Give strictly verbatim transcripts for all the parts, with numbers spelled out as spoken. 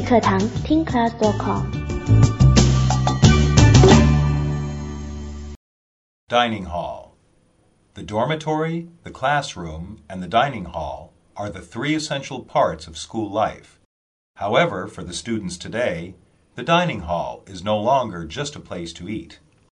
英语课堂听 class dot com。 Dining hall. The dormitory, the classroom, and the dining hall are the three essential parts of school life. However, for the students today, the dining hall is no longer just a place to eat.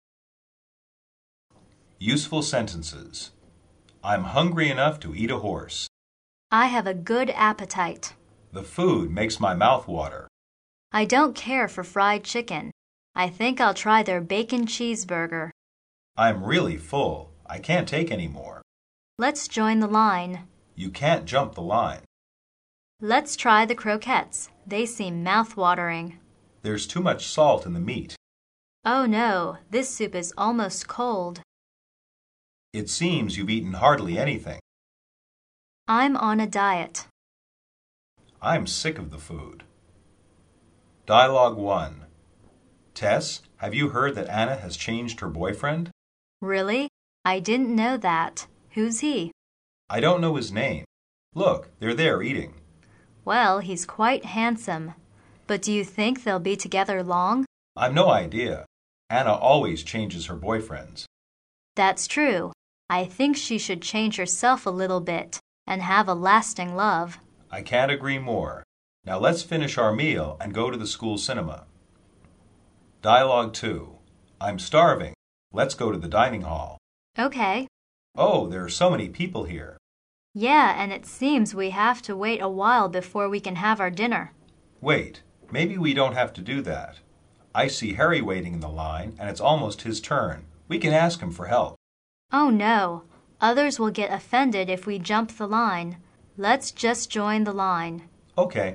Useful sentences. I'm hungry enough to eat a horse. I have a good appetite. The food makes my mouth water. I don't care for fried chicken. I think I'll try their bacon cheeseburger. I'm really full. I can't take any more. Let's join the line. You can't jump the line. Let's try the croquettes. They seem mouth-watering. There's too much salt in the meat. Oh no, this soup is almost cold. It seems you've eaten hardly anything. I'm on a diet. I'm sick of the food. Dialogue one. Tess, have you heard that Anna has changed her boyfriend? Really? I didn't know that. Who's he? I don't know his name. Look, they're there eating. Well, he's quite handsome. But do you think they'll be together long? I've no idea. Anna always changes her boyfriends. That's true. I think she should change herself a little bit and have a lasting love. I can't agree more. Now let's finish our meal and go to the school cinema. Dialogue two. I'm starving. Let's go to the dining hall. Okay. Oh, there are so many people here. Yeah, and it seems we have to wait a while before we can have our dinner. Wait, maybe we don't have to do that. I see Harry waiting in the line, and it's almost his turn. We can ask him for help. Oh no, others will get offended if we jump the line. Let's just join the line. Okay.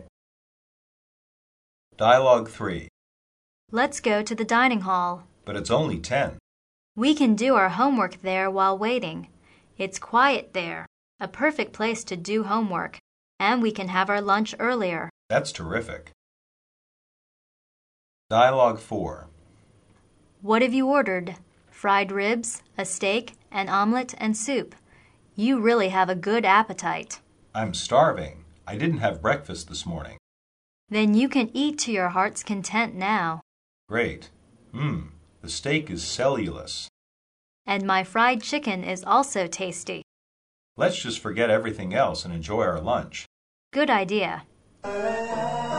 Dialogue three. Let's go to the dining hall. But it's only ten. We can do our homework there while waiting. It's quiet there, a perfect place to do homework, and we can have our lunch earlier. That's terrific. Dialogue four. What have you ordered? Fried ribs, a steak, an omelet, and soup. You really have a good appetite. I'm starving. I didn't have breakfast this morning. Then you can eat to your heart's content now. Great. Mmm, the steak is cellulose. And my fried chicken is also tasty. Let's just forget everything else and enjoy our lunch. Good idea.